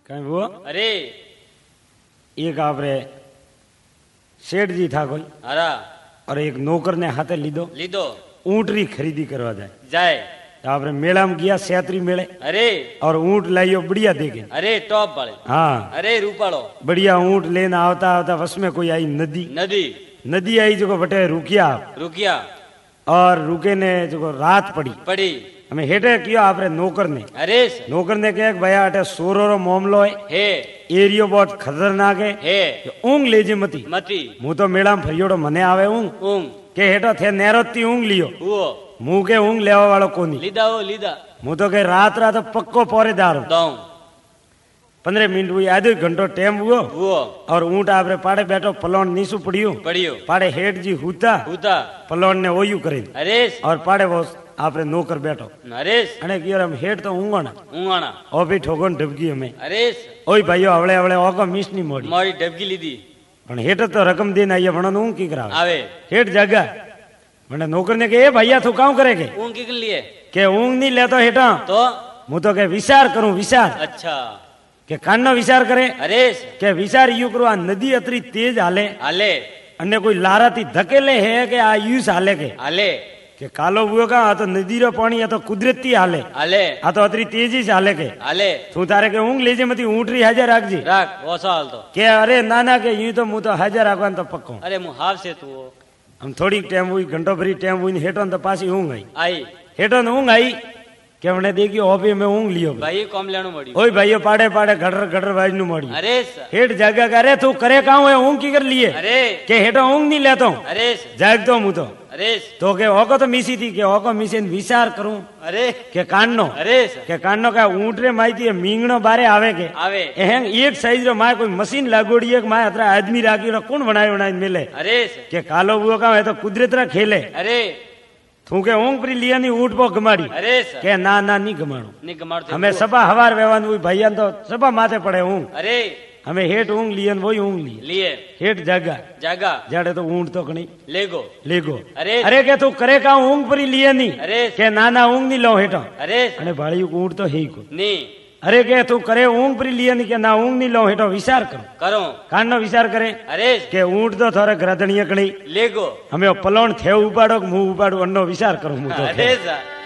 कहीं वो अरे एक आपरे सेठ जी था कोई हरा और एक नौकर ने हाथे लीधो लीधो ऊंटरी खरीदी करवा जाए जाए तो आपने मेला में गया सेत्री मेले अरे और ऊंट लाइयो बढ़िया देखे अरे टॉप वाले हाँ अरे रूपाड़ो बढ़िया ऊंट लेना आवता आवता बस में कोई आई नदी नदी नदी आई जो बटे रुकिया रुकिया और रुके ने जो रात पड़ी पड़ी हमें हेठे किया आपरे नौकर ने अरे नौकर ने कहा कि भैया अटे सोरो रो मामलो है एरियो बहुत खतरनाक है ऊंग लेजे मती मती मु तो मेला में फरियोड़ो मने आवे ऊंग ऊंग के हेठो थे नेरोती ऊंग लियो वो मुंह के ऊंग लेवा वालो कोनी लीधा वो लीधा मु तो के रात रात पक्को पौरेदार दाऊ 15 मिनट हुई आधो घंटो टाइम हुआ वो और ऊंट आपरे पाड़े बैठो पलोन नीसू पड़ियो पड़ियो पाड़े हेठ जी हुता हुता पलोन ने ओयू करे अरे और पाड़े वो आपरे नौकर बैठो अरे अने कियो हम हेठ तो ऊंगण ऊंगाना ओ भी ठोगन डबगी हमें अरे ओय भाईयो आवळे आवळे ओको मिस नी मोड़ी मोड़ी डबकी लीधी पण हेठ तो रकम देन आइए पण ऊंग की करावे आवे हेठ जगह मने नौकर ने के ए भैया तू काऊ करे के ऊंग के लिए के ऊंग नी लेतो हेठा तो मु तो के विचार करूं विचार अच्छा के काननो विचार करे अरे के विचार यू करो आ नदी अतरी तेज हाले हाले अन्य कोई लाराती धकेले है के आ यूस हाले के हाले के कालो बुओ का आ तो नदी रो पानी आ तो कुदरती हाले हाले आ तो अतरी तेजी से हाले के हाले तू तारे के ऊंग लेजे मती ऊंटरी हाजर राख जी राख वो साल तो के अरे नाना के यूं तो मु तो हाजर राखवान तो पक्को अरे मु हाव से तू हम थोड़ी टाइम हुई घंटो भरी टाइम हुई हेठो तो पासी ऊंग आई आई हेठो ऊंग आई के हमने देखी ओपी में ऊंग लियो भाई कम लेनो मड़ी ओए भाईयो पाड़े पाड़े गडर गडर वाज नु मोड़ी अरे हेठ जगह करे तू करे काऊ है ऊंग की कर लिए अरे के हेठो ऊंग नहीं लेतो अरे जाग तो मु तो अरे तो के ओको तो मिसी थी के ओको मिसी ने विचार करूं अरे के काननो अरे के काननो का ऊंटरे माईती मींगणो बारे आवे के आवे एहें एक साइज रो माय कोई मशीन लागोड़ी है माय अतरा आदमी राखी रो कौन बनायो बनाई मिले अरे के कालो बुओ का है तो कुदरत रा खेले अरे तू के ऊंग परी लिया नी ऊंट पो गमाड़ी अरे के ना ना नहीं गमाणो नहीं गमाड़ते हमें सबा हवार वेवान हुई भैया तो सबा माथे पड़े ऊंग अरे हमें हेठ ऊंग लियन वही ऊंग लिए लिए हेठ जगह जागा जाड़े तो ऊंट तो कणी लेगो लेगो अरे अरे के तू करे का ऊंग परी लिए नी अरे के नाना ऊंग नी लो हेठो अरे अने भाड़ी ऊंट तो है ही को नहीं अरे के तू करे ऊंग परी लिए नी के ना ऊंग नी लो हेठो विचार करो करो कान नो विचार करे अरे के ऊंट तो थोड़े ग्रदणीय कणी लेगो हमें पलोण थे उपाड़ो मुंह उपाड़ो अन्नो विचार करूं मु तो अरे सा